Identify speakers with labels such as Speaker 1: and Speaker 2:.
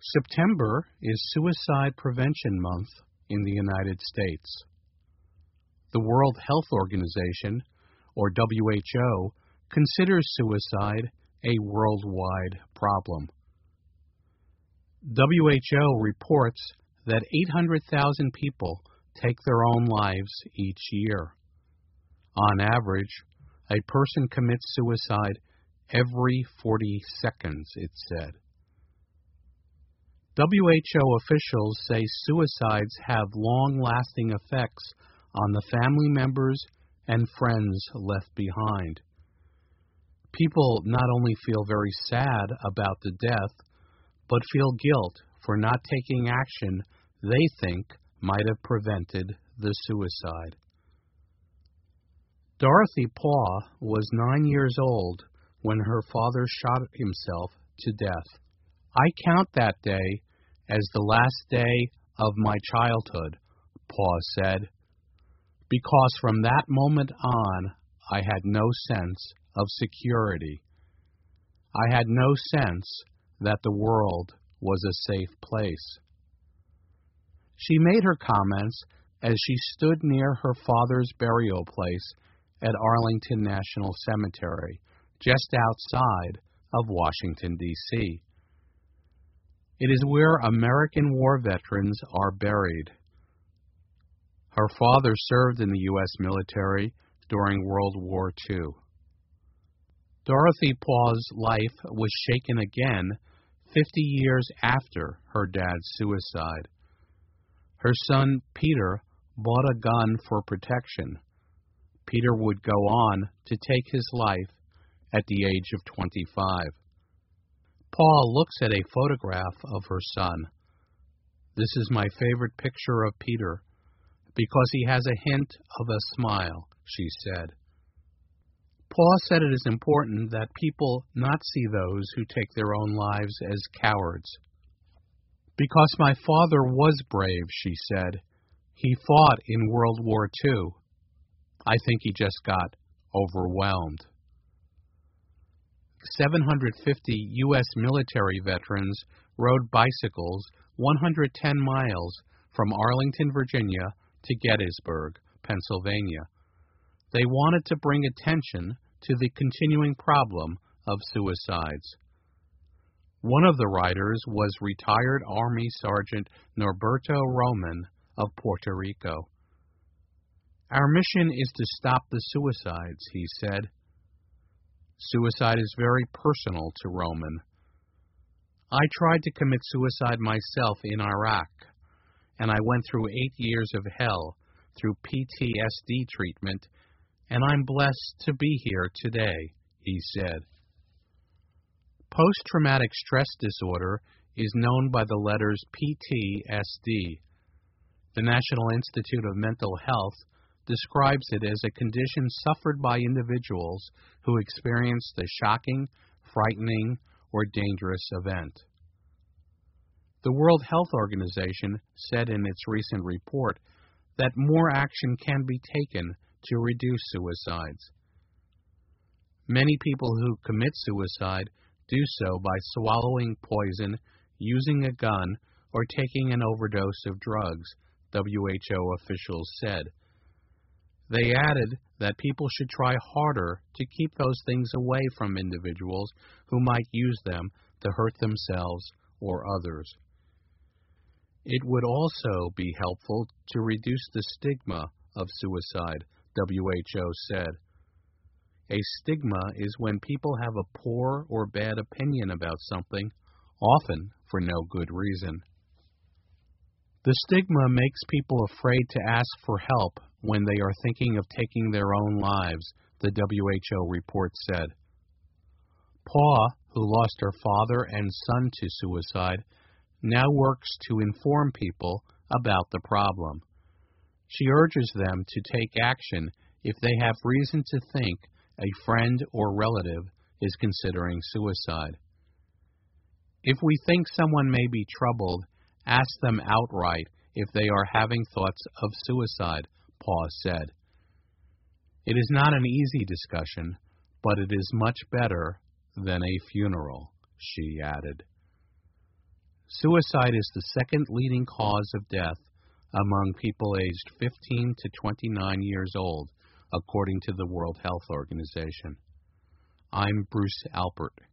Speaker 1: September is Suicide Prevention Month in the United States. The World Health Organization, or WHO, considers suicide a worldwide problem. WHO reports that 800,000 people take their own lives each year. On average, a person commits suicide every 40 seconds, it said. WHO officials say suicides have long-lasting effects on the family members and friends left behind. People not only feel very sad about the death, but feel guilt for not taking action they think might have prevented the suicide. Dorothy Paugh was 9 years old when her father shot himself to death. I count that day as the last day of my childhood, Paugh said, because from that moment on, I had no sense of security. I had no sense that the world was a safe place. She made her comments as she stood near her father's burial place at Arlington National Cemetery, just outside of Washington, D.C. It is where American war veterans are buried. Her father served in the U.S. military during World War II. Dorothy Paugh's life was shaken again 50 years after her dad's suicide. Her son, Peter, bought a gun for protection. Peter would go on to take his life at the age of 25. Paul looks at a photograph of her son. This is my favorite picture of Peter because he has a hint of a smile, she said. Paul said it is important that people not see those who take their own lives as cowards. Because my father was brave, she said. He fought in World War II. I think he just got overwhelmed. 750 U.S. military veterans rode bicycles 110 miles from Arlington, Virginia to Gettysburg, Pennsylvania. They wanted to bring attention to the continuing problem of suicides. One of the riders was retired Army Sergeant Norberto Roman of Puerto Rico. Our mission is to stop the suicides, he said. Suicide is very personal to Roman. I tried to commit suicide myself in Iraq, and I went through 8 years of hell through PTSD treatment, and I'm blessed to be here today, he said. Post-traumatic stress disorder is known by the letters PTSD. The National Institute of Mental Health describes it as a condition suffered by individuals who experienced a shocking, frightening, or dangerous event. The World Health Organization said in its recent report that more action can be taken to reduce suicides. Many people who commit suicide do so by swallowing poison, using a gun, or taking an overdose of drugs, WHO officials said. They added that people should try harder to keep those things away from individuals who might use them to hurt themselves or others. It would also be helpful to reduce the stigma of suicide, WHO said. A stigma is when people have a poor or bad opinion about something, often for no good reason. The stigma makes people afraid to ask for help when they are thinking of taking their own lives, the WHO report said. Paugh, who lost her father and son to suicide, now works to inform people about the problem. She urges them to take action if they have reason to think a friend or relative is considering suicide. If we think someone may be troubled, ask them outright if they are having thoughts of suicide, Paugh said. It is not an easy discussion, but it is much better than a funeral, she added. Suicide is the second leading cause of death among people aged 15 to 29 years old, according to the World Health Organization. I'm Bruce Alpert.